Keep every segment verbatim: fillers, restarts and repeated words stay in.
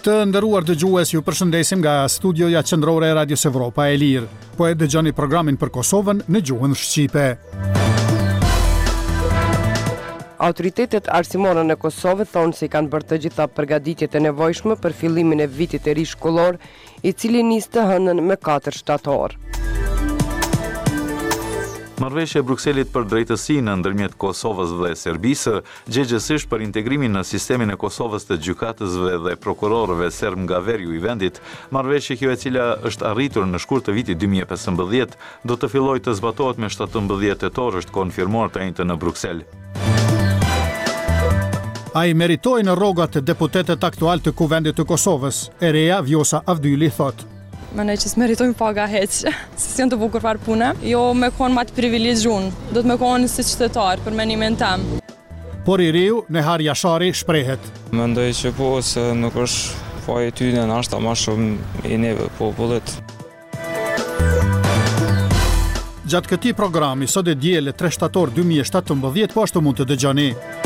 Të nderuar dëgjues, ju përshëndesim nga studioja qendrore e Radios Evropa e Lirë. Po e dëgjoni programin për Kosovën në gjuhën shqipe. Autoritetet arsimore në Kosovë thonë se kanë bërë të gjitha përgatitjet e nevojshme për fillimin e vitit të ri shkollor, i cili nis të hënën me katër shtator. Marrëveshja e Brukselit për drejtësinë ndërmjet Kosovës dhe Serbisë, gjegjësisht për integrimin në sistemin e Kosovës të gjykatësve dhe prokurorëve serb nga veriu i vendit, marrëveshje kjo e cila është arritur në shkurt të vitit dy mijë e pesëmbëdhjetë, do të fillojë të zbatohet me shtatëmbëdhjetë tetor, është konfirmuar të njëjtën në Bruksel. Ai meritoi në rrogat e deputetet aktual të Kuvendit të Kosovës, e reja Vjosa Avdyli thotë. Mendoj që s'meritojmë paga heq, se s'janë të bukur fare pune. Jo me konë ma të privilegjun, do të me konë si qytetar për menimin tem. Por i riu, Nehar Jashari shprehet. Mendoj që po, se nuk është faji i tyre në ashta ma shumë i neve popullit. Gjatë këtij programi, sot e diele tre shtator dy mijë e shtatëmbëdhjetë, po ashtu mund të dëgjoni.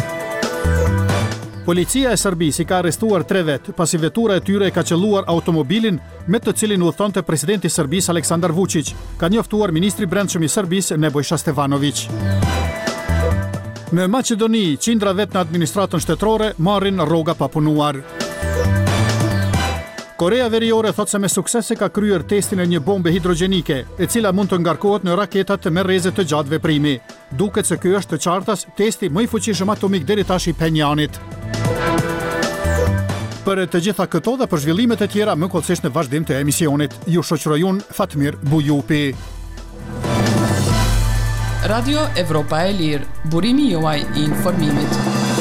Policia e Serbisë ka arrestuar tre vet, pasi vetura e tyre e ka qelluar automobilin me të cilin udhëtonte presidenti i Serbisë Aleksandar Vučić, ka njoftuar ministri i brendshëm i Serbisë Nebojša Stefanović. Në Maqedoni, qindra vet në administratën shtetërore marrin rroga pa punuar. Korea Veriore thotë se me sukses e ka kryer testin e një bombe hidrogjenike, e cila mund të ngarkohet në raketat me rreze të gjatë veprimi. Duket se ky është të qartas testi më i fuqishëm atomik deri tash i Penjanit. Për të gjitha këto dhe për zhvillimet e tjera më kollësisht në vazhdim të emisionit, ju shoqëroj unë Fatmir Bujupi. Radio Evropa e Lirë, burimi juaj i informimit.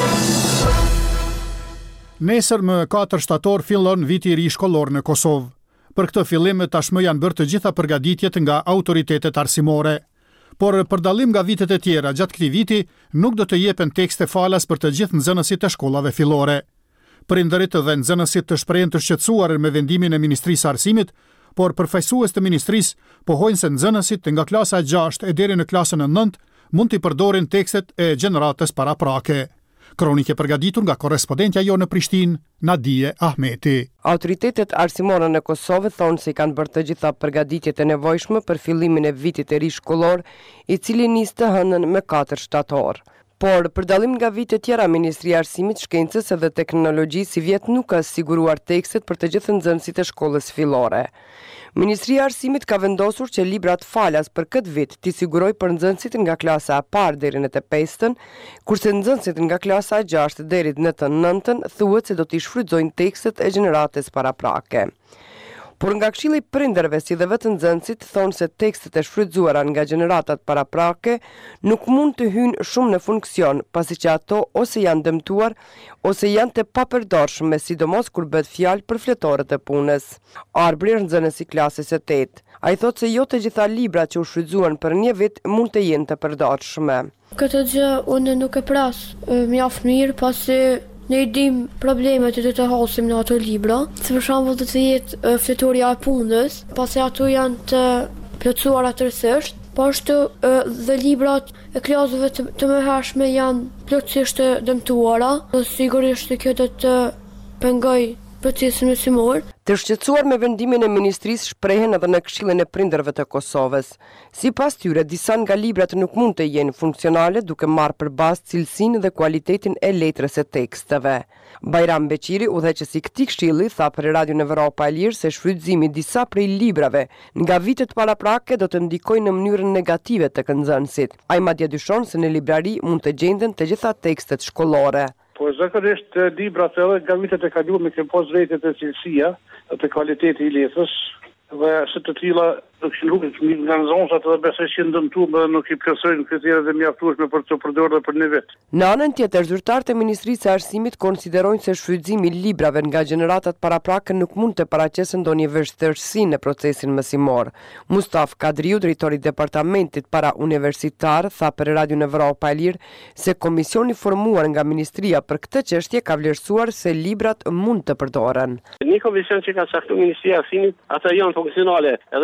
Nesër më katër shtator fillon viti i ri shkollor në Kosovë. Për këtë fillim tashmë janë bërë të gjitha përgatitjet nga autoritetet arsimore. Por për dallim nga vitet e tjera, gjatë këtij viti nuk do të jepen tekste falas për të gjithë nxënësit e shkollave fillore. Prindërit dhe nxënësit të shprehen të shqetësuar me vendimin e Ministrisë së Arsimit, por përfaqësues të ministrisë pohojnë se nxënësit nga klasa e gjashtë e deri në klasën e nëntë mund të përdorin tekstet e gjeneratës paraprake. Kronike përgatitur nga korrespondentja jo në Prishtinë, Nadije Ahmeti. Autoritetet arsimore në Kosovë thonë se kanë bërë të gjitha përgatitjet e nevojshme për fillimin e vitit të ri shkollor, i cili nis të hënën me katër shtator. Por, për dallim nga vite tjera, Ministria e Arsimit, Shkencës dhe Teknologjisë si vjet nuk ka siguruar tekstet për të gjithë nxënësit e shkollës fillore. Ministria e Arsimit ka vendosur që librat falas për këtë vit t'i siguroj për nxënësit nga klasa e parë deri në të pestën, kurse nxënësit nga klasa e gjashtë deri në të nëntën thuhet se do t'i shfrytëzojnë tekstet e gjeneratës paraprake. Por nga Këshilli i Prindërve si dhe vetë nxënësit thonë se tekstet e shfrytëzuara nga gjeneratat paraprake nuk mund të hyjnë shumë në funksion, pasi që ato ose janë dëmtuar ose janë të papërdorshme, sidomos kur bëhet fjalë për fletorët e punës. Arbrir, nxënës i klasës së tetë. Ai thotë se jo të gjitha librat që u shfrytëzuan për një vit mund të jenë të përdorshme. Këtë gjë unë nuk e pras mjaft mirë, pasi ne i dim problemet që të hasim në ato libra, se për shembull do të jetë fletorja e punës, pasi ato janë të plotësuara tërësisht, po ashtu dhe librat e klasëve të, të mëhershme janë plotësisht të dëmtuara, dhe sigurisht kjo do të pengoj procesin mësimor. Të shqetësuar me vendimin e ministrisë shprehen edhe në Këshillin e Prindërve të Kosovës. Sipas tyre, disa nga librat nuk mund të jenë funksionale duke marrë përballë cilësinë dhe kualitetin e letrës së teksteve. Bajram Beqiri, udhëheqësi i këtij këshilli, tha për Radio Evropa e Lirë se shfrytëzimi i disa prej librave nga vitet paraprake do të ndikojë në mënyrën negative tek nxënësit. Ai madje dyshon se në librari mund të gjenden të gjitha tekstet shkollore. Po zakonisht librat edhe nga vitet e kaluara kanë pas drejtet e cilësia të kvaliteti i letrës dhe se të tilla nuk shluhen nga nxënësat dhe besoj që ndëmtuar dhe nuk i plotësojnë kriteret e mjaftueshme për të përdorur për një vit. Në anën tjetër, zyrtarët e Ministrisë së Arsimit konsiderojnë se shfrytëzimi i librave nga gjeneratat paraprake nuk mund të paraqesë ndonjë vështirësi në procesin mësimor. Mustaf Kadriu, drejtori i departamentit para universitar, tha për Radio Evropa e Lirë se komisioni formuar nga ministria për këtë çështje ka vlerësuar se librat mund të përdoren. Një komision që ka caktuar Ministria e Arsimit, ata janë funksionale, edhe janë një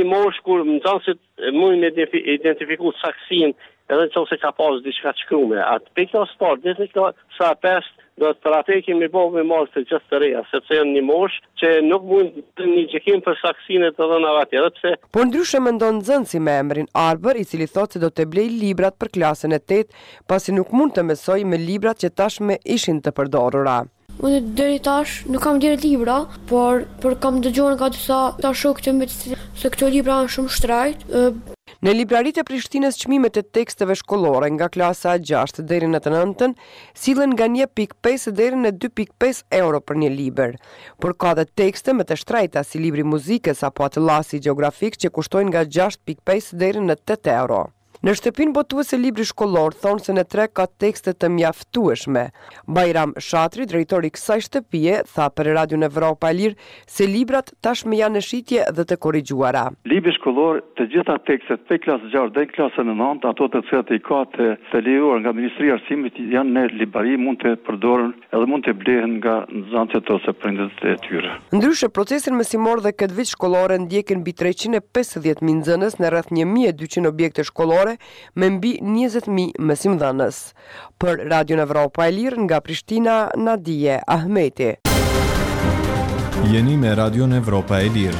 moshë kur nxënësit mundin me identifiku saksin edhe nëse ka pas diçka të shkruar. Atë pikë ose sport, deri në sa pesë do të për atë kemi bëu me marrë të gjithë të reja, sepse janë një moshë që nuk mund të një gjykim për saksinë të dhëna atje, edhe pse. Por ndryshe mendon nxënësi me emrin Arbër, i cili thotë se do të blej librat për klasën e tetë, pasi nuk mund të mësoj me librat që tashmë ishin të përdorura. Unë deri tash nuk kam dhënë libra, por por kam dëgjuar nga disa ta shokë të mi se këto libra janë shumë shtrejt. Në libraritë e Prishtinës çmimet e teksteve shkollore nga klasa e gjashtë deri në të nëntën sillen nga një pikë pesë deri në dy pikë pesë euro për një libër. Por ka dhe tekste më të shtrejta si libri muzikës apo atlasi gjeografik që kushtojnë nga gjashtë pikë pesë deri në tetë euro. Në shtëpinë botuese libri shkollor thonë se në tre ka tekste të mjaftueshme. Bajram Shatri, drejtori i kësaj shtëpie, tha për Radion Evropa e Lirë se librat tashmë janë në shitje dhe të korrigjuara. Libri shkollor, të gjitha tekstet pe klasë gjashtë deri në klasën e nëntë, ato të cilat i ka të, të lejuar nga Ministria e Arsimit janë në librari, mund të përdoren edhe mund të blehen nga nxënësit ose prindërit e tyre. Ndryshe procesin mësimor dhe këtë vit shkollore ndjekin mbi treqind e pesëdhjetë mijë nxënës në rreth një mijë e dyqind objekte shkollore me mbi njëzet mijë mësimdhënës. Për Radion Evropa e Lirë nga Prishtina, Nadije Ahmeti. Jeni me Radion Evropa e Lirë.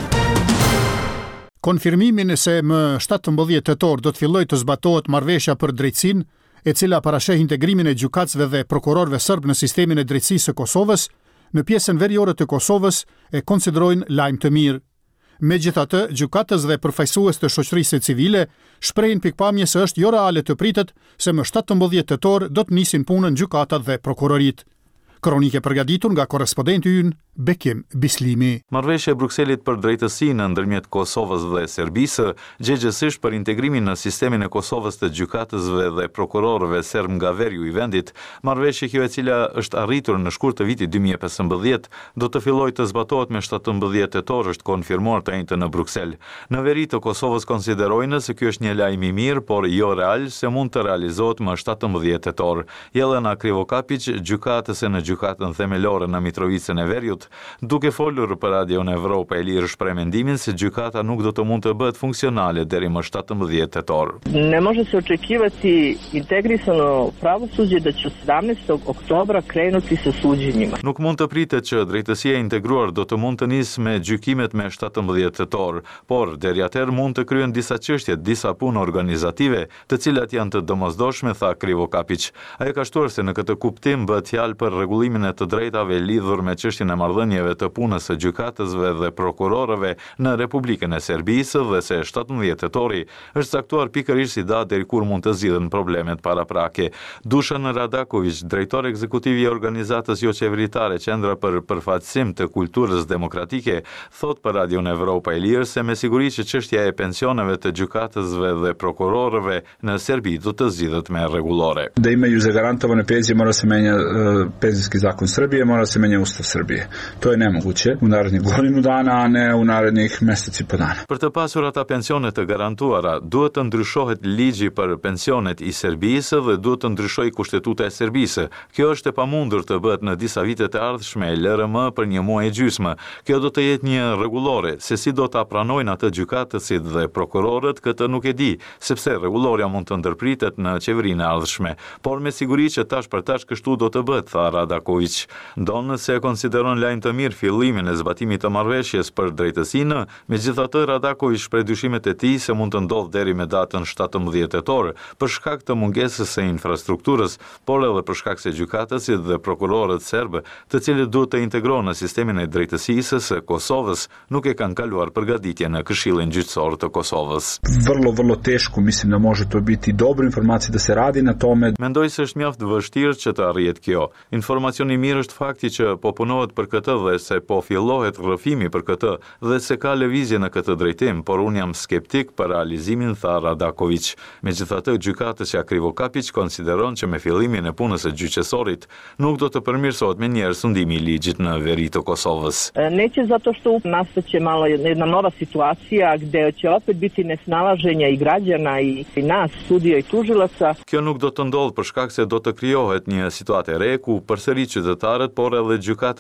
Konfirmimin se më shtatëmbëdhjetë tetor do të fillojë të zbatohet marrëveshja për drejtsinë, e cila parasheh integrimin e gjykatësve dhe prokurorëve serb në sistemin e drejtësisë së Kosovës, në pjesën veriore të Kosovës e konsiderojnë lajm të mirë. Megjithatë, gjykatës dhe përfaqësues të shoqërisë civile shprehin pikpamje se është jo reale të pritet se më shtatëmbëdhjetë tetor do të nisin punën gjykatat dhe prokurorit. Kronike përgatitur nga korrespondenti ynë Bekim Bislimi. Marrëveshja e Brukselit për drejtësinë ndërmjet Kosovës dhe Serbisë, gjegjësisht për integrimin në sistemin e Kosovës të gjykatësve dhe prokurorëve serb nga veriu i vendit, marrëveshje kjo e cila është arritur në shkurt të vitit dy mijë e pesëmbëdhjetë, do të fillojë të zbatohet me shtatëmbëdhjetë tetor, është konfirmuar të njëjtën në Bruksel. Në veri të Kosovës konsiderojnë se ky është një lajm i mirë, por jo real se mund të realizohet më shtatëmbëdhjetë tetor. Jelena Krivokapić, gjykatëse në gjykatën themelore në Mitrovicën e Veriut, duke folur për Radion Evropa e Lirë shpreh mendimin se gjykata nuk do të mund të bëhet funksionale deri më shtatëmbëdhjetë tetor. Ne može se očekivati integrisano pravosuđe da će sedamnaestog oktobra krenuti sa suđenjima. Nuk mund të pritet që drejtësia e integruar do të mund të nisë me gjykimet me shtatëmbëdhjetë tetor, por deri atëherë mund të kryen disa çështje, disa punë organizative, të cilat janë të domosdoshme, tha Krivokapić. Ai ka shtuar se në këtë kuptim bëhet fjalë për rregullimin e të drejtave lidhur me çështjen e marrëdhënieve të punës së gjykatësve dhe prokurorëve në Republikën e Serbisë dhe se shtatëmbëdhjetë tetori është caktuar pikërisht si datë deri kur mund të zgjidhen problemet paraprake. Dušan Radaković, drejtor ekzekutiv i organizatës jo qeveritare Qendra për përfaqësim të kulturës demokratike, thot për Radion Evropa e Lirë se me siguri që çështja e pensioneve të gjykatësve dhe prokurorëve në Serbi do të zgjidhet me rregullore. Da imaju zagarantovane penzije mora se menja penzijski zakon Srbije, mora se menja Ustav Srbije. To je nemoguće u narednih godinu dana, a ne u narednih mesec i po dana. Për të pasur ata pensione të garantuara, duhet të ndryshohet ligji për pensionet i Serbisë dhe duhet të ndryshojë kushtetuta e Serbisë. Kjo është e pamundur të bëhet në disa vite të ardhshme, L R M për një muaj e gjysmë. Kjo do të jetë një rregullore, se si do ta pranojnë atë gjykatësit dhe prokurorët, këtë nuk e di, sepse rregulloria mund të ndërpritet në qeverinë e ardhshme, por me siguri që tash për tash kështu do të bëhet, tha Radaković. Ndonë se konsideron lajm të mirë fillimin e zbatimit të marrëveshjes për drejtësinë, megjithatë Radaković shpreh dyshimet e tij se mund të ndodhë deri me datën shtatëmbëdhjetë tetor për shkak të mungesës së infrastrukturës, por edhe për shkak se gjykatësit dhe prokurorët serbë, të cilët duhet të integrohen në sistemin e drejtësisë së Kosovës, nuk e kanë kaluar përgatitje në Këshillin gjyqësor të Kosovës. Vrlo, vrlo teško, mislim da može to biti dobra informacija da se radi na tome. Mendoj se është mjaft vështirë që të arrihet kjo. Informacioni mirë është fakti që po punohet për këtë dhe se po fillohet rrëfimi për këtë dhe se ka lëvizje në këtë drejtim, por unë jam skeptik për realizimin, tha Radaković. Megjithatë, gjykatësja Krivokapić konsideron që me fillimin e punës së gjyqësorit nuk do të përmirësohet me njerë sundimi i ligjit në veri të Kosovës. Neće zato što nastaće malo jedna nova situacija gde će opet biti nesnalaženja i građana i nas, sudija i tužilaca. Kjo nuk do të ndodhë për shkak se do të krijohet një situatë e re ku përsëri qytetarët, por edhe gjykatësit dhe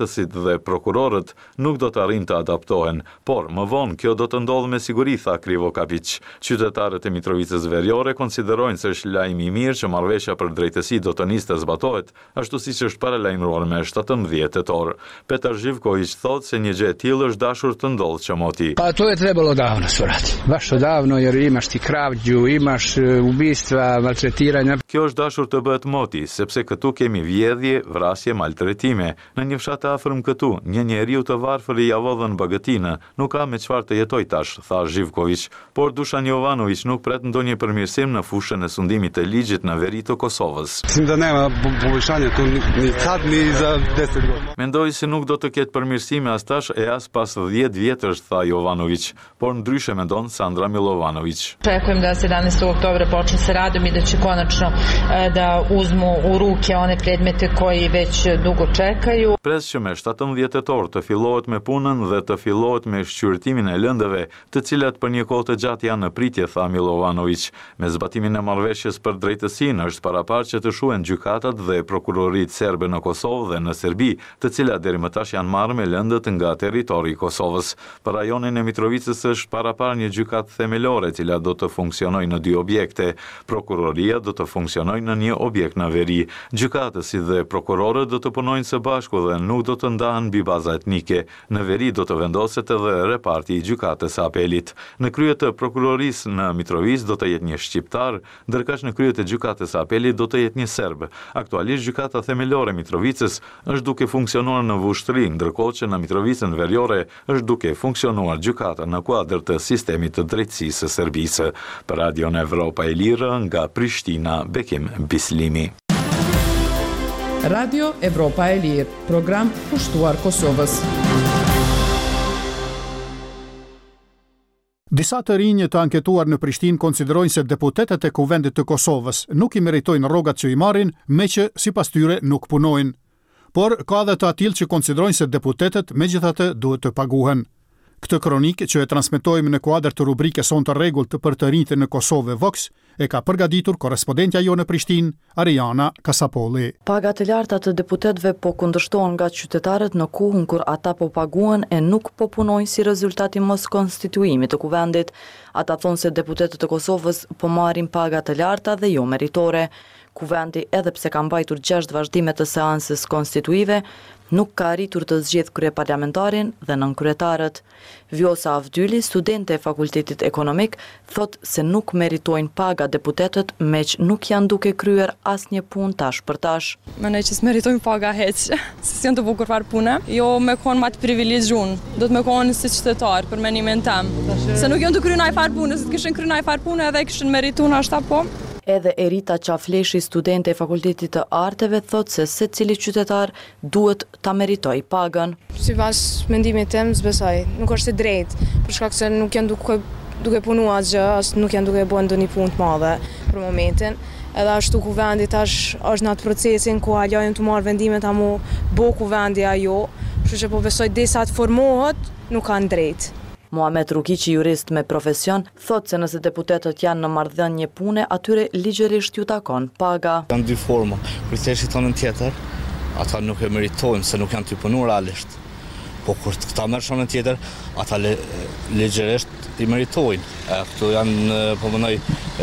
dhe prokurorët nuk do të arrin të adaptohen, por më vonë kjo do të ndodhë me siguri, tha Krivokapić. Qytetarët e Mitrovicës Veriore konsiderojnë se është lajm i mirë që marrëveshja për drejtësi do të nisë të zbatohet, ashtu siç është paralajmëruar me shtatëmbëdhjetë tetor. Petar Živković thotë se një gjë e tillë është dashur të ndodhë qëmoti. Pa to je trebalo davno surati. Baš davno jer imaš ti kravđu, imaš ubistva, maltretiranja. Kjo është dashur të bëhet moti, sepse këtu kemi vjedhje, vrasje, maltretime. Në një fshat të afërm këtu, një njeriu të varfër i javodhën bagëtinë, nuk ka me çfarë të jetoj tash, tha Živković, por Dušan Jovanović nuk pret ndonjë përmirësim në fushën e sundimit të ligjit në veri të Kosovës. Mislim da nema poboljšanja tu ni sad ni za deset godina. Mendoj se nuk do të ketë përmirësime as tash e as pas dhjetë vjetësh, tha Jovanović, por ndryshe mendon Sandra Milovanović. Očekujem da sedamnaestog oktobra počne sa radom i da će konačno da uzmu u ruke one predmete koji već dugo čekaju. Pres që me shtatëmbëdhjetë tetor të fillohet me punën dhe të fillohet me shqyrtimin e lëndëve, të cilat për një kohë të gjatë janë në pritje, tha Milovanović. Me zbatimin e marrëveshjes për drejtësinë është parapar që të shuhen gjykatat dhe prokuroritë serbe në Kosovë dhe në Serbi, të cilat deri më tash janë marrë me lëndët nga territori i Kosovës. Për rajonin e Mitrovicës është parapar një gjykatë themelore, cila do të funksionojë në dy objekte. Prokuroria do të funksionojë në një objekt në veri. Gjykatës si dhe prokurorët do të punojnë së bashku dhe nuk do të ndahen mbi baza etnike. Në veri do të vendoset edhe reparti i gjykatës së apelit. Në krye të prokurorisë në Mitrovicë do të jetë një shqiptar, ndërkaq në krye të gjykatës së apelit do të jetë një serb. Aktualisht gjykata themelore e Mitrovicës është duke funksionuar në Vushtrri, ndërkohë që në Mitrovicën Veriore është duke funksionuar gjykata në kuadër të sistemit të drejtësisë së Serbisë. Për Radion Evropa e Lirë nga Prishtina, Bekim Bislimi. Radio Evropa e Lirë, program pushtuar Kosovës. Disa të rinj të anketuar në Prishtinë konsiderojnë se deputetët e Kuvendit të Kosovës nuk i meritojnë rrogat që i marrin, me që sipas tyre nuk punojnë. Por ka edhe të atill që konsiderojnë se deputetët megjithatë duhet të paguhen. Këtë kronik që e transmetojmë në kuadër të rubrikës Son të rregullt për të rinjtë në Kosovë Vox e ka përgatitur korrespondentja jo në Prishtinë, Ariana Kasapolli. Pagat e larta të deputetëve po kundërshtohen nga qytetarët në kohën kur ata po paguhen e nuk po punojnë si rezultati mos konstituimit të kuvendit. Ata thonë se deputetët e Kosovës po marrin paga të larta dhe jo meritore. Kuvendi, edhe pse ka mbajtur gjashtë vazhdime të seansës konstituive, nuk ka arritur të zgjedhë kryeparlamentarin dhe nënkryetarët. Vjosa Avdyli, studente e Fakultetit Ekonomik, thot se nuk meritojnë paga deputetët, meq nuk janë duke kryer asnjë punë tash për tash. Mendoj që s'meritojnë paga hiç, se janë të bukur fare pune. Jo me kon më të privilegjun, do të më kon si qytetar për mendimin tim. Se nuk janë të kryejnë ai fare punë, se të kishin kryer ai fare punë edhe kishin merituar ashta po. Edhe Erita Qafleshi, studente e Fakultetit të Arteve, thot se secili qytetar duhet ta meritoj pagën. Sipas mendimit tim, s'besoj, nuk është e drejtë, për shkak se nuk janë duke duke punuar asgjë, as nuk janë duke bërë ndonjë punë të madhe për momentin. Edhe ashtu kuvendi tash është në atë procesin ku alojnë të marrë vendimet a mu bo kuvendi ajo, kështu që po besoj derisa të formohet, nuk kanë drejtë. Muhamet Rukiqi, jurist me profesion, thot se nëse deputetët janë në marrëdhënie pune, atyre ligjërisht ju takon paga. Janë dy forma. Kur thjesht tonën tjetër, ata nuk e meritojnë se nuk janë të punuar realisht. Po kur këta merr shonën tjetër, ata ligjërisht i meritojnë. E, këtu janë po mënoj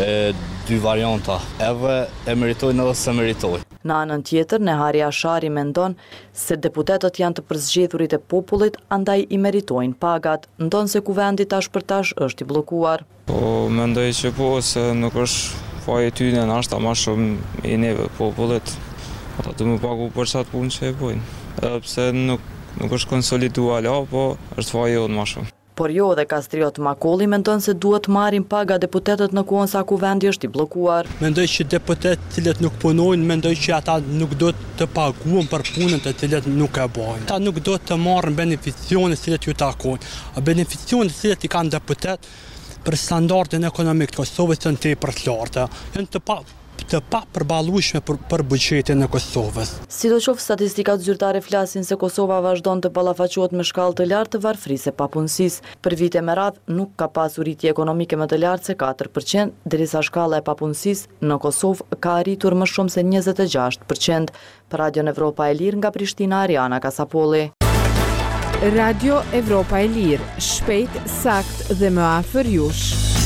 dy varianta. Edhe e meritojnë edhe se meritojnë. Në anën tjetër, Nehari Ashari mendon se deputetët janë të përzgjedhurit e popullit, andaj i meritojnë pagat, ndon se kuvendi tash për tash është i bllokuar. Po mendoj që po, se nuk është faji tyne në ashta ma shumë i neve popullit. Ata të më pagu për qatë punë që e bojnë. Edhe pse nuk, nuk është konsolidua la, po është faji jonë ma shumë. Por jo dhe Kastriot Makolli mendon se duhet marrin paga deputetët në kohën sa kuvendi është i bllokuar. Mendoj që deputetët të cilët nuk punojnë, mendoj që ata nuk do të paguhen për punën të cilët nuk e bojnë. Ata nuk do të marrin beneficione të cilët ju takojnë. A beneficione të cilët i kanë deputet për standardin ekonomik të Kosovës janë tepër të larta. Janë të pa të pa përballueshme për, për buxhetin e Kosovës. Sidoqoftë, statistikat zyrtare flasin se Kosova vazhdon të ballafaqohet me shkallë të lartë të varfërisë e papunësisë. Për vite me radhë nuk ka pasur rritje ekonomike më të lartë se katër përqind, derisa shkalla e papunësisë në Kosovë ka arritur më shumë se njëzet e gjashtë përqind. Për Radion Evropa e Lirë nga Prishtina, Ariana Kasapolli. Radio Evropa e Lirë, shpejt, sakt dhe më afër jush.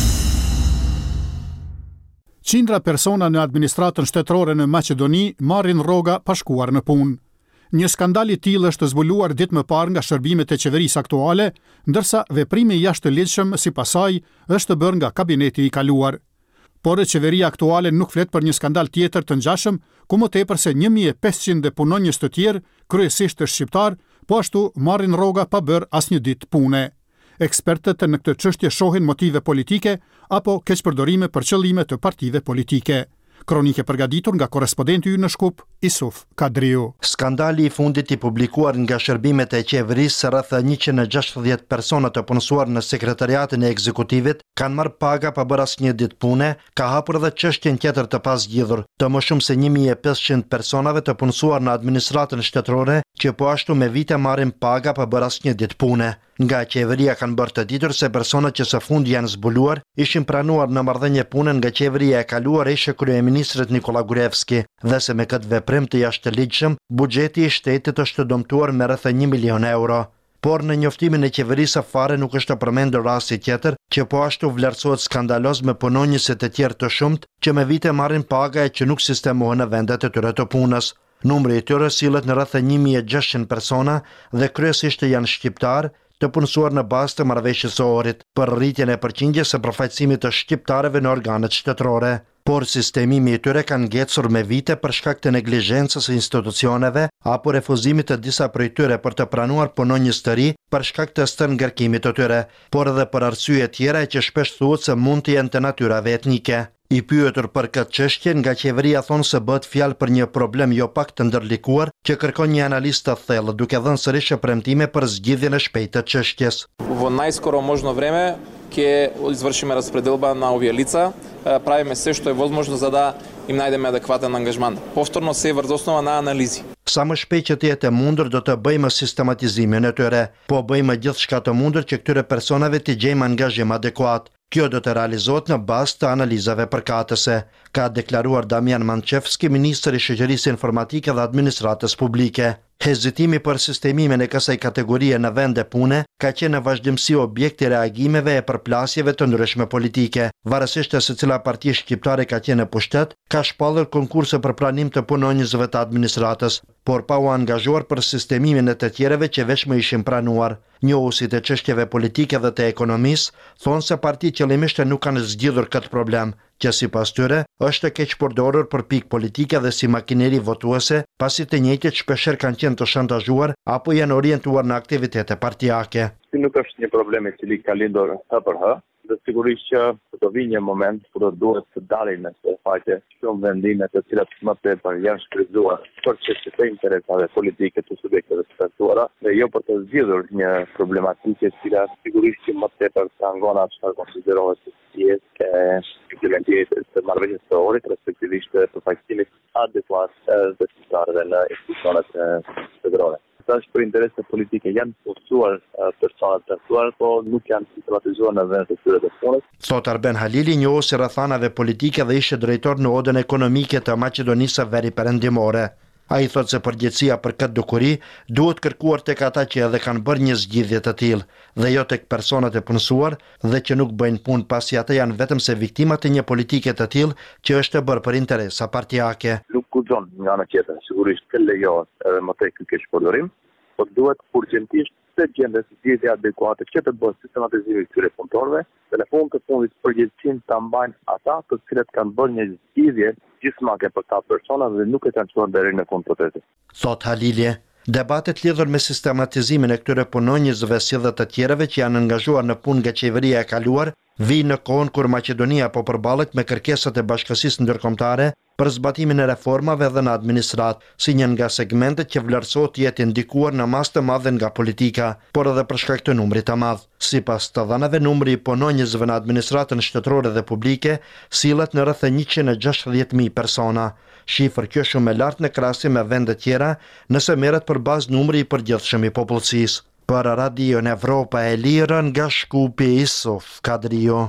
Qindra persona në administratën shtetërore në Maqedoni marrin rroga pa shkuar në punë. Një skandal i tillë është zbuluar ditë më parë nga shërbimet e qeverisë aktuale, ndërsa veprimi i jashtëligjshëm sipas saj është bërë nga kabineti i kaluar. Por qeveria aktuale nuk flet për një skandal tjetër të ngjashëm, ku më tepër se një mijë e pesëqind punonjës të tjerë, kryesisht të shqiptar, po ashtu marrin rroga pa bërë asnjë ditë pune. Ekspertët në këtë çështje shohin motive politike apo keqpërdorime për qëllime të partive politike. Kronike përgatitur nga korespondenti ynë në Shkup, Isuf Kadriu. Skandali i fundit i publikuar nga shërbimet e qeverisë se rreth njëqind e gjashtëdhjetë persona të punësuar në sekretariatin e ekzekutivit kanë marrë paga pa bërë asnjë ditë pune, ka hapur edhe çështjen tjetër të pazgjidhur, të më shumë se një mijë e pesëqind personave të punësuar në administratën shtetërore, që po ashtu me vite marrin paga pa bërë asnjë ditë pune. Nga qeveria kanë bërë të ditur se personat që së fundi janë zbuluar ishin pranuar në marrëdhënie pune nga qeveria e kaluar e ishte kryeministri Nikola Gruevski, dhe se me këtë veprim të jashtëligjshëm, buxheti i shtetit është dëmtuar me rreth një milion euro. Por në njoftimin e qeverisë fare nuk është përmendur rasti tjetër që po ashtu vlerësohet skandaloz me punonjësit e tjerë të shumt që me vite marrin paga e që nuk sistemohen në vendet e tyre të punës. Numri i tyre sillet në rreth një mijë e gjashtëqind persona dhe kryesisht janë shqiptar, të punësuar në bazë të marrëveshjes së orit për rritjen e përqindjes së përfaqësimit të shqiptarëve në organet shtetërore. Por sistemimi i tyre kanë ngecur me vite për shkak të neglizhencës së institucioneve apo refuzimit të disa prej tyre për të pranuar punonjës të ri për shkak të stërngarkimit të tyre, por edhe për arsye tjera që shpesh thuhet se mund të jenë të natyrave etnike. I pyetur për këtë çështje nga qeveria thonë se bëhet fjalë për një problem jo pak të ndërlikuar që kërkon një analizë të thellë, duke dhënë sërish premtime për zgjidhjen e shpejtë të çështjes. Во најскоро можно време ќе извршиме распределба на овие лица, правиме се што е возможно за да им најдеме адекватен ангажман. Повторно се врз основа на анализи. Sa më shpejt që të jetë e mundur do të bëjmë sistematizimin e tyre, po bëjmë gjithçka të mundur që këtyre personave të gjejmë angazhim adekuat. Kjo do të realizohet në bazë të analizave përkatëse, ka deklaruar Damian Manchevski, ministri i shoqërisë informatike dhe administratës publike. Hezitimi për sistemimin e kësaj kategorie në vende pune ka qenë në vazhdimsi objekt i reagimeve e përplasjeve të ndryshme politike. Varësisht se cila parti shqiptare ka qenë në pushtet, ka shpallur konkurse për pranim të punonjësve të administratës, por pa u angazhuar për sistemimin e të tjereve që veç më ishin pranuar. Njohusit e çështjeve politike dhe të ekonomisë thonë se partitë qëllimisht nuk kanë zgjidhur këtë problem, që sipas tyre është keq përdorur për pikë politike dhe si makineri votuese, pasi të njëjtit shpeshherë kanë qenë të shantazhuar apo janë orientuar në aktivitete partijake. Nuk është një problem i cili ka lindur hë për hë, dhe sigurisht që do vi një moment kur do duhet të dalin në këtë faqe shumë vendime të cilat më tepër janë shfrytzuar për çështje të interesave politike të subjekteve të caktuara dhe jo për të zgjidhur një problematike e cila sigurisht që më tepër tangon atë çfarë konsiderohet si pjesë e implementimit të marrëveshjes së orit, respektivisht përfaqësimit adekuat të shqiptarëve në institucionet federale. Tash për interese politike janë forcuar personat të caktuar, po nuk janë sistematizuar në vendet e tyre të punës. Thot Arben Halili, njohës i rrethanave politike dhe ishte drejtor në Odën Ekonomike të Maqedonisë së Veri Perëndimore. Ai thot se përgjegjësia për këtë dukuri duhet kërkuar tek ata që edhe kanë bërë një zgjidhje të tillë, dhe jo tek personat e punësuar dhe që nuk bëjnë punë pasi ata janë vetëm se viktima të një politike të tillë që është e bërë për interesa partijake. Nuk guxon nga ana tjetër, sigurisht të lejohet edhe më tej ky keqpërdorim, por duhet urgjentisht të gjendet zgjidhje adekuate që të bëjë sistematizimi i këtyre punëtorëve, dhe në fund të fundit përgjegjësinë ta mbajnë ata të cilët kanë bërë një zgjidhje gjithëmake për ta persona dhe nuk e kanë çuar deri në fund protestit. Thot Halili. Debatet lidhur me sistematizimin e këtyre punonjësve si dhe të tjerëve që janë angazhuar në punë nga qeveria e kaluar, vijnë në kohën kur Maqedonia po përballet me kërkesat e bashkësisë ndërkombëtare për zbatimin e reformave dhe në administratë, si një nga segmentet që vlerësohet të jetë ndikuar në masë të madhe nga politika, por edhe për shkak të numrit të madh. Sipas të dhënave, numri i punonjësve në administratën shtetërore dhe publike sillet në rreth njëqind e gjashtëdhjetë mijë persona. Shifër kjo shumë e lartë në krahasim me vende tjera, nëse merret për bazë numri i përgjithshëm i popullsisë. Për Radio Evropa e Lirë nga Shkupi, Isuf Kadriu.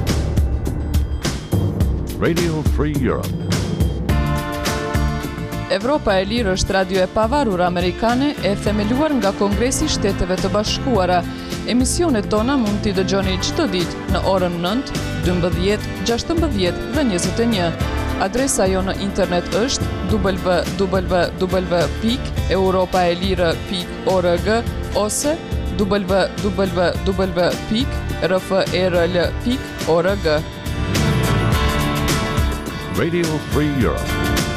Radio Free Europe. Europa e Lirë është radio e pavarur amerikane e themeluar nga Kongresi i Shteteve të Bashkuara. Emisionet tona mund t'i dëgjoni çdo ditë në orën nëntë, dymbëdhjetë, gjashtëmbëdhjetë dhe njëzet e një. Adresa jo në internet është w w w pikë europaelire pikë org ose w w w pikë r f e r l pikë org. Radio Free Europe.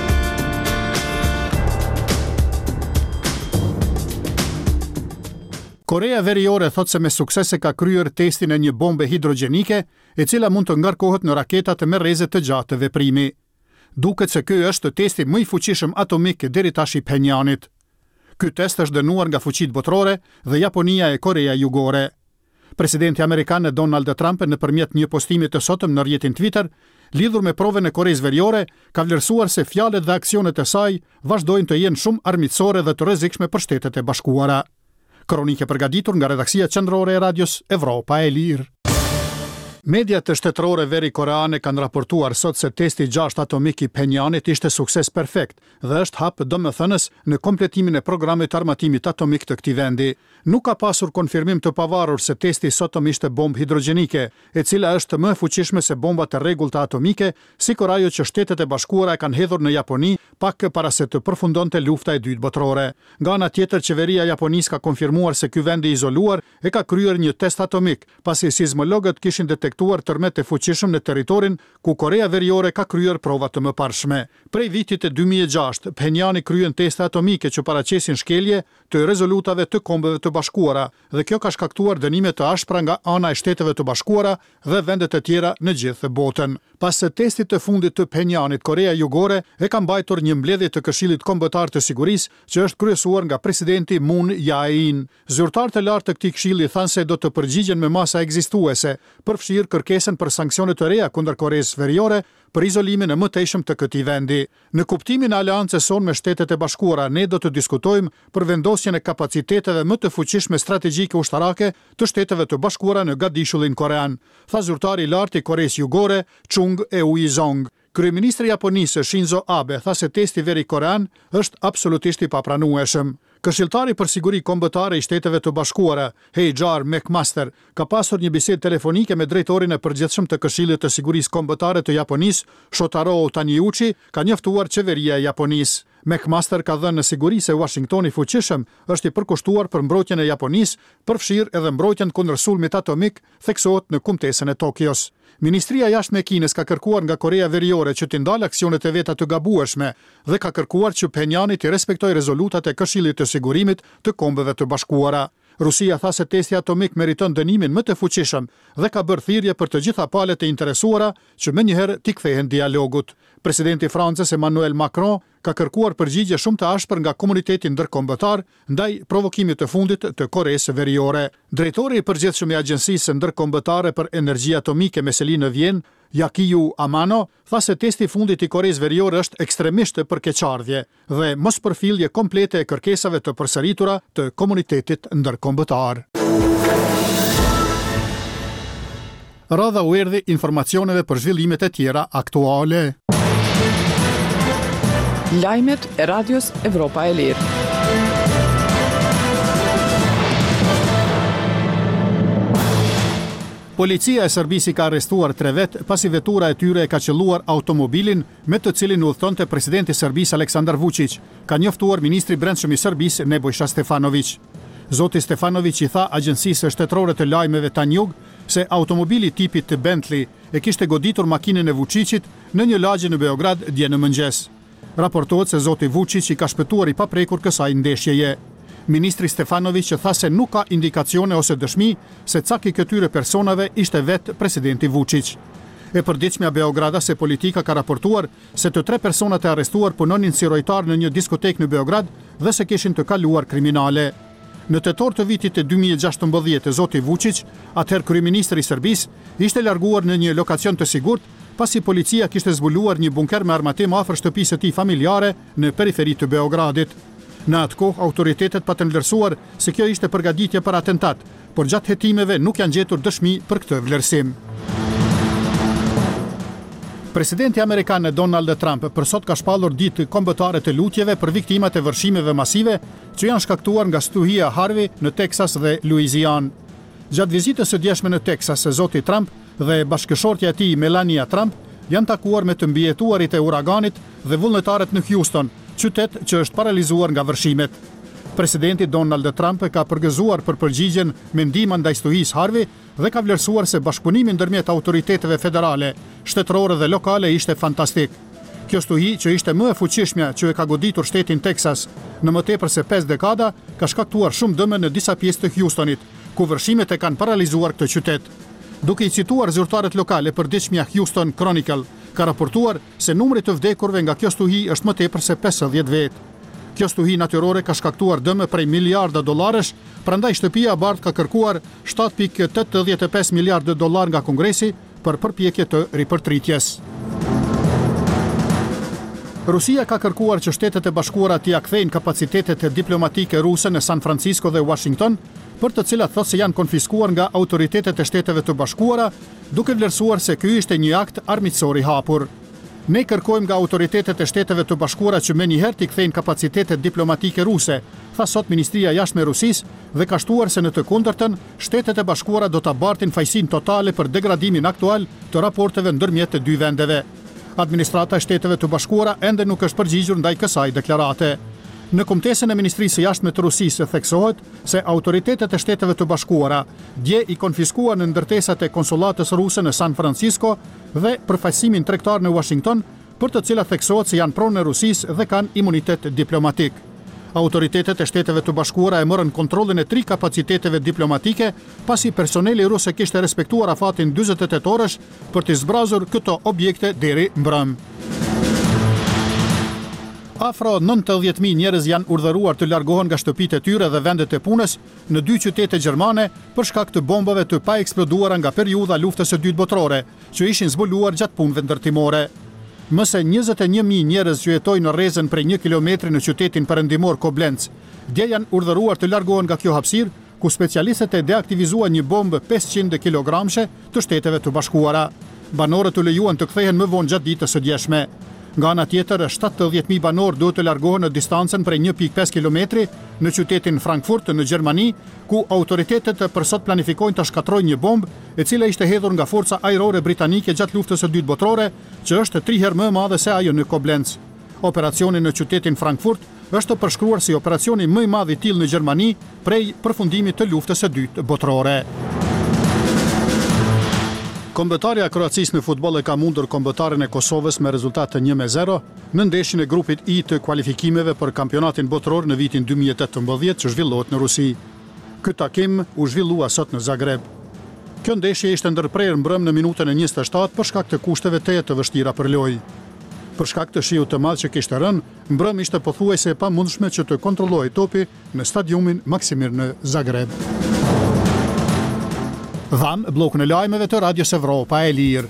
Korea Veriore thot se me suksese ka kryer testin e një bombe hidrogenike, e cila mund të ngarkohet në raketat me rreze të gjatë të veprimi. Duket se ky është testi më i fuqishëm atomik deri tash i Pjongjanit. Ky test është dënuar nga fuqitë botërore dhe Japonia e Korea Jugore. Presidenti amerikan Donald Trump nëpërmjet një postimi të sotëm në rrjetin Twitter, lidhur me provën e Koreas Veriore, ka vlerësuar se fjalët dhe aksionet e saj vazhdojnë të jenë shumë armiqësore dhe të rrezikshme për Shtetet e Bashkuara. Kronike përgatitur nga redaksia qendrore e radios Evropa e Lirë. Mediat të shtetërore veri koreane kanë raportuar sot se testi gjashtë atomik i Pjongjanit ishte sukses perfekt dhe është hap domethënës në kompletimin e programit të armatimit atomik të këtij vendi. Nuk ka pasur konfirmim të pavarur se testi sotëm ishte bombë hidrogenike, e cila është më e fuqishme se bombat e rregullta atomike, sikur ajo që Shtetet e Bashkuara e kanë hedhur në Japoni pak para se të përfundonte lufta e dytë botërore. Nga ana tjetër, qeveria japonise ka konfirmuar se ky vend i izoluar e ka kryer një test atomik, pasi sismologët kishin detektuar tërmet e fuqishëm në territorin ku Korea Veriore ka kryer prova të mëparshme. Prej vitit të dy mijë e gjashtë, Pjongjani kryen teste atomike që paraqesin shkelje të rezolutave të Kombeve të Bashkuara, dhe kjo ka shkaktuar dënime të ashpra nga ana e Shteteve të Bashkuara dhe vendet e tjera në gjithë botën. Pas së testit të fundit të Pjongjanit, Korea Jugore e ka mbajtur një mbledhje të Këshillit Kombëtar të Sigurisë që është kryesuar nga presidenti Moon Jae-in. Zyrtarët e lartë të këtij këshilli thanë se do të përgjigjen me masa ekzistuese, përfshirë kërkesën për sanksione të reja kundër Koreas Veriore për izolimin e mëtejshëm të këtij vendi. Në kuptimin e aleancës sonë me Shtetet e Bashkuara, ne do të diskutojmë për vendosjen e kapaciteteve më të fuqishme strategjike ushtarake të Shteteve të Bashkuara në Gatdishullin korean, tha zyrtari i lartë i Koreas Jugore, Chung Eui-zong. Kryeministri i Japonisë Shinzo Abe tha se testi veri korean është absolutisht i papranueshëm. Këshilltari për siguri kombëtare i Shteteve të Bashkuara, Heijar McMaster, ka pasur një bisedë telefonike me drejtorin e përgjithshëm të Këshillit të Sigurisë Kombëtare të Japonisë, Shotaro Taniyuchi, ka njoftuar qeveria e Japonisë. McMaster ka dhënë në siguri se Washingtoni fuqishëm është i përkushtuar për mbrojtjen e Japonisë, përfshirë edhe mbrojtjen kundër sulmit atomik, theksohet në kumtesën e Tokios. Ministria e Jashtme e Kinës ka kërkuar nga Korea Veriore që të ndalë aksionet e veta të gabueshme dhe ka kërkuar që Pjongjani të respektojë rezolutat e Këshillit të Sigurimit të Kombeve të Bashkuara. Rusia tha se testi atomik meriton dënimin më të fuqishëm dhe ka bërë thirrje për të gjitha palët e interesuara që menjëherë t'i kthehen dialogut. Presidenti i Francës Emmanuel Macron ka kërkuar përgjigje shumë të ashpër nga komuniteti ndërkombëtar ndaj provokimit të fundit të Koreas Veriore. Drejtori i përgjithshëm i Agjencisë Ndërkombëtare për Energji Atomike me seli në Vjenë, Yakiyu Amano, tha se testi i fundit i Koreas Veriore është ekstremisht përkeqardhje dhe mospërfillje komplete e kërkesave të përsëritura të komunitetit ndërkombëtar. Radha u erdhi informacioneve për zhvillimet e tjera aktuale. Lajmet e radios Evropa e Lirë. Policia e Serbisë ka arrestuar tre vet pasi vetura e tyre e ka qelluar automobilin me të cilin udhëtonte presidenti i Serbisë Aleksandar Vučić, ka njoftuar ministri i brendshëm i Serbisë Nebojša Stefanović. Zoti Stefanović i tha agjencisë shtetërore të lajmeve Tanjug se automobili tipit të Bentley e kishte goditur makinën e Vučićit në një lagje në Beograd dje në mëngjes. Raportohet se zoti Vučić i ka shpëtuar i paprekur kësaj ndeshjeje. Ministri Stefanović tha se nuk ka indikacione ose dëshmi se cak i këtyre personave ishte vetë presidenti Vučić. E përditshmja Beograda se politika ka raportuar se të tre personat e arrestuar punonin si rojtar në një diskotek në Beograd dhe se kishin të kaluar kriminale. Në tetor të vitit të dy mijë e gjashtëmbëdhjetë, zoti Vučić, atëherë kryeministri i Serbisë, ishte larguar në një lokacion të sigurt pasi policia kishte zbuluar një bunker me armatim afër shtëpisë së tij familjare në periferi të Beogradit. Në atë kohë, autoritetet patën vlerësuar se kjo ishte përgatitje për atentat, por gjatë hetimeve nuk janë gjetur dëshmi për këtë vlerësim. Presidenti amerikan Donald Trump për sot ka shpallur ditë kombëtare të lutjeve për viktimat e vërshimeve masive që janë shkaktuar nga stuhia Harvey në Texas dhe Louisiana. Gjatë vizitës së djeshme në Texas, zoti Trump dhe bashkëshortja e tij Melania Trump janë takuar me të mbijetuarit e uraganit dhe vullnetarët në Houston, qytet që është paralizuar nga vërshimet. Presidenti Donald Trump ka përgëzuar për përgjigjen me ndihmën ndaj stuhisë Harvey dhe ka vlerësuar se bashkëpunimi ndërmjet autoriteteve federale, shtetërore dhe lokale ishte fantastik. Kjo stuhi, që ishte më e fuqishmja që e ka goditur shtetin Texas në më tepër se pesë dekada, ka shkaktuar shumë dëme në disa pjesë të Houstonit, ku vërshimet e kanë paralizuar këtë qytet. Duke i cituar zyrtarët lokale, përditshmja Houston Chronicle ka raportuar se numri të vdekurve nga kjo stuhi është më tepër se pesëdhjetë vetë. Kjo stuhi natyrore ka shkaktuar dëme prej miliarda dollarësh, prandaj shtëpia e bardhë ka kërkuar shtatë pikë tetëdhjetë e pesë miliardë dollar nga Kongresi për përpjekje të ripërtritjes. Rusia ka kërkuar që Shtetet e Bashkuara t'i kthejnë kapacitetet diplomatike ruse në San Francisco dhe Washington, për të cilat thotë se janë konfiskuar nga autoritetet e Shteteve të Bashkuara, duke vlerësuar se ky ishte një akt armiqësor i hapur. Ne kërkojmë nga autoritetet e Shteteve të Bashkuara që menjëherë t'i kthejnë kapacitetet diplomatike ruse, tha sot Ministria e Jashtme e Rusisë dhe ka shtuar se në të kundërtën, Shtetet e Bashkuara do ta bartin fajsinë totale për degradimin aktual të raporteve ndërmjet të dy vendeve. Administrata e Shteteve të Bashkuara ende nuk është përgjigjur ndaj kësaj deklarate. Në kumtesën e Ministrisë së Jashtme të Rusisë theksohet se autoritetet e Shteteve të Bashkuara dje i konfiskuan në ndërtesat e konsulatës ruse në San Francisco dhe përfaqësimin tregtar në Washington, për të cilat theksohet se janë pronë e Rusisë dhe kanë imunitet diplomatik. Autoritetet e Shteteve të Bashkuara e morën kontrollin e tri kapaciteteve diplomatike, pasi personeli rus e kishte respektuar afatin dyzet e tetë orësh për të zbrazur këto objekte deri mbrëm. Afro nëntëdhjetë mijë njerëz janë urdhëruar të largohen nga shtëpitë e tyre dhe vendet e punës në dy qytete gjermane për shkak të bombave të paeksploduara nga periudha luftës së dytë botërore, që ishin zbuluar gjatë punëve ndërtimore. Më se njëzet e një mijë njerëz që jetojnë në rrezën prej një kilometri në qytetin perëndimor Koblenz, dje janë urdhëruar të largohen nga kjo hapësirë, ku specialistët e deaktivizuan një bombë pesëqind kilogramshe të Shteteve të Bashkuara. Banorët u lejuan të kthehen më vonë gjatë ditës së djeshme. Nga ana tjetër, shtatëdhjetë mijë banor duhet të largohen në distancën prej një pikë pesë kilometri në qytetin Frankfurt në Gjermani, ku autoritetet për sot planifikojnë të shkatrojnë një bombë, e cila ishte hedhur nga forca ajrore britanike gjatë luftës së dytë botërore, që është tri herë më e madhe se ajo në Koblenz. Operacioni në qytetin Frankfurt është përshkruar si operacioni më i madh i tillë në Gjermani prej përfundimit të luftës së dytë botërore. Kombëtarja e Kroacisë në futboll e ka mundur kombëtaren e Kosovës me rezultat të një me zero në ndeshjen e grupit I të kualifikimeve për kampionatin botëror në vitin dy mijë e tetëmbëdhjetë që zhvillohet në Rusi. Ky takim u zhvillua sot në Zagreb. Kjo ndeshje ishte ndërprerë mbrëm në minutën e njëzet e shtatë për shkak të kushteve teje të vështira për lojë. Për shkak të shiut të madh që kishte rënë, mbrëm ishte pothuajse e pamundshme që të kontrollohej topi në stadiumin Maksimir në Zagreb. Dham blokun e lajmeve të Radios Evropa e Lirë.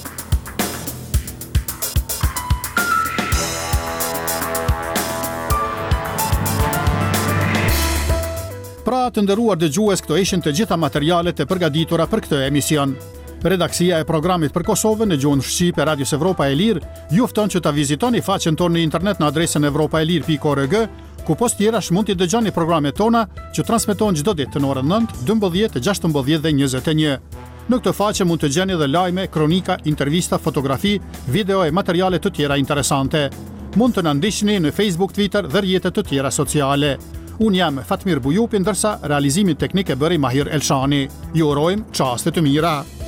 Pra të nderuar dëgjues, këto ishin të gjitha materialet e përgatitura për këtë emision. Redaksia e programit për Kosovën në gjuhën shqipe Radios Evropa e Lirë ju fton që ta vizitoni faqen tonë në internet në adresën evropaelir pikë org, ku post tjerash mund t'i dëgjoni programet tona që transmetohen çdo ditë në orën nëntë, dymbëdhjetë, gjashtëmbëdhjetë dhe njëzet e një. Në këtë faqe mund të gjeni edhe lajme, kronika, intervista, fotografi, video e materiale të tjera interesante. Mund të na ndiqni në Facebook, Twitter dhe rrjetet të tjera sociale. Unë jam Fatmir Bujupi, ndërsa realizimin teknik e bëri Mahir Elshani. Ju urojmë çaste të mira.